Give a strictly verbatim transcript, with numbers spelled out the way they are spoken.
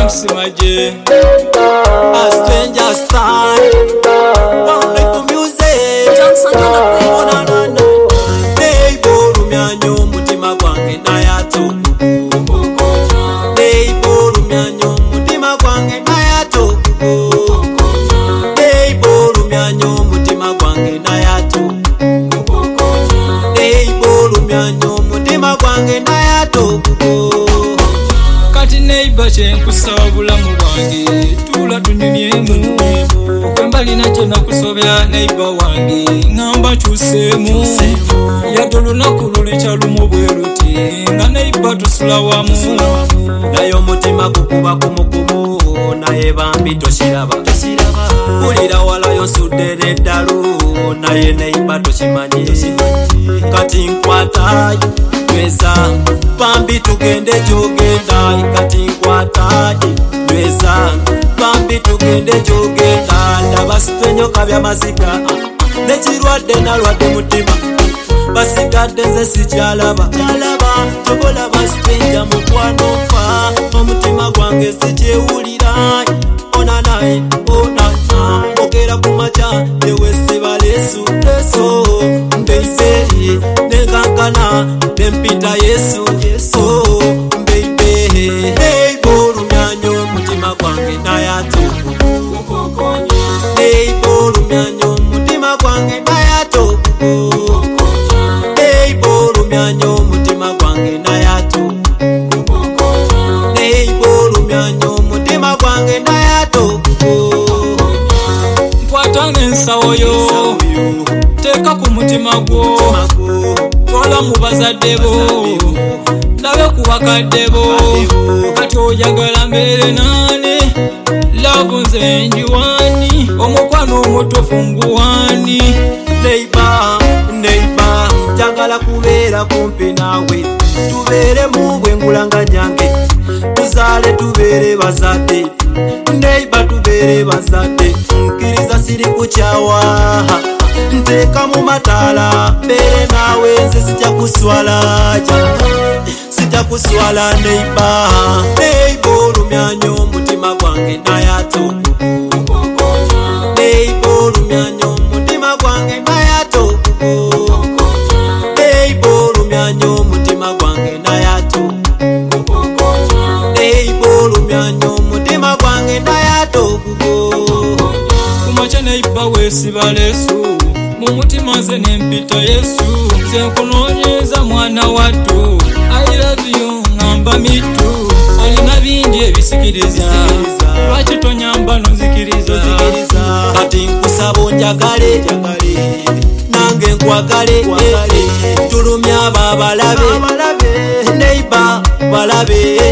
James Maje, A Stranger's Time, wonderful music. Johnson on the beat. Oh na na na. Neighbor rumyanyo mutima gwange nayato. Neighbor rumyanyo mutima gwange nayato. Neighbor rumyanyo mutima gwange nayato. Neighbor rumyanyo mutima gwange nayato. kati neighbor kyenkusaba bulamu bwange tula tunyumyemu kwembali nakyo nakusobya neighbor wange ngamba kyuseemu yadde olunaku lulikya lumu bwe luti nga neighbor tusula wamu naye omutima gukuba kumukumu naye bambi toshiraba bulira walayo nsudde n'eddalu naye neighbor tokimanyi kati nkwata nyweza bambi tugende gyogenda kati nkwata nyweza bambi tugende gyogenda ndaba sipenyoka byamaziga nekirwadde nalwadde mutima basigadde nze sikyalaba tobolaba sipenja mukwano nfa omutima gwange sikyewulira onanaye onana ogera ku maca ewesiba lesu leso mbeiberi nenkankana nempita yesu yesu mbeibe neighbor rumyanyo mutima gwange nayato neighbor rumyanyo mutima gwange nayato neighbor rumyanyo mutima gwange nayato neighbor rumyanyo mutima gwange nayato nkwata n'ensawo yo teeka ku mutima gwo kola mu bazadde bo ndabe ku bakadde bo kati oyagala mbeere naani laavu nze njiwaani omukwano omutuufu nguwaani neighbor neighbor njagala kubeera kumpi naawe tubeere mu bwengulanga nyange tuzaale tubeere bazadde neighbor tubeere bazadde nkiriza siri kukyawa nteeka mu mataala mbeere naawe nze sijja kuswala sijja kuswala neighbor neighbor rumyanyo mutima gwange nayato neighbor rumyanyo mutima gwange nayato neighbor rumyanyo mutima gwange nayato neighbor rumyanyo mutima gwange nayato kumakya neighbor weesiba leesu mu mutima nze nempita yesu nze nkunoonyeza mwana wattu I love you ngamba mitu olina bingi ebisikiriza lwaki tonyamba nozikiriza kati nkusaba onjagale nange nkwagale tulumya abo abalabe neighbor balabe